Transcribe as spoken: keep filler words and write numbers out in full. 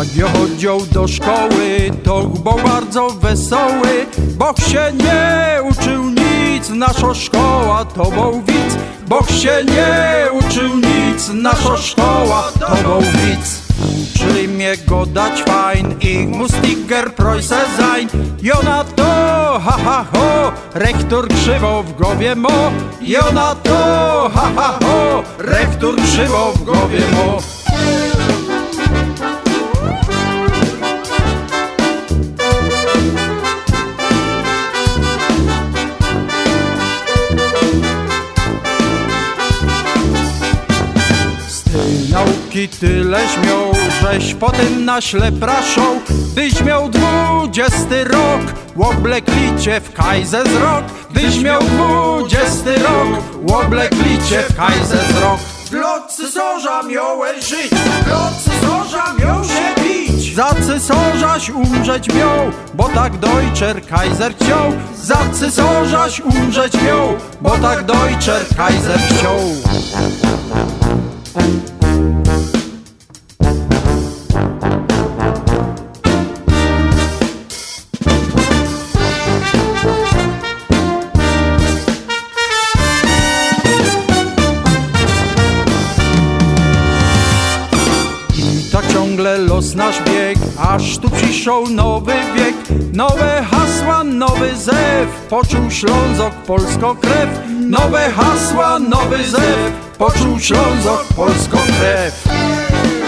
Jak ja chodził do szkoły, to był bardzo wesoły, bo się nie uczył nic, nasza szkoła to był widz. Bo się nie uczył nic, nasza szkoła to był widz. Uczyli mnie go dać fajn, ich mustiger preuße sein. Jona to, ha ha ho, rektor krzywo w głowie mo. Jona to, ha ha ho, rektor krzywo w głowie mo. Nauki tyleś miał, żeś potem na ślep raszą. Byś miał dwudziesty rok, łobleklicie w Kaisersrock. Byś miał dwudziesty rok, łobleklicie w Kaisersrock. Dla cesarza miałeś żyć, dla cesarza miał się bić. Za cesarzaś umrzeć miał, bo tak Deutscher Kaiser chciał. Za cesarzaś umrzeć miał, bo tak Deutscher Kaiser chciał. Tak ciągle los nasz bieg, aż tu przyszł nowy wiek. Nowe hasła, nowy zew, poczuł Ślązok polsko krew. Nowe hasła, nowy zew, poczuł Ślązok polsko krew.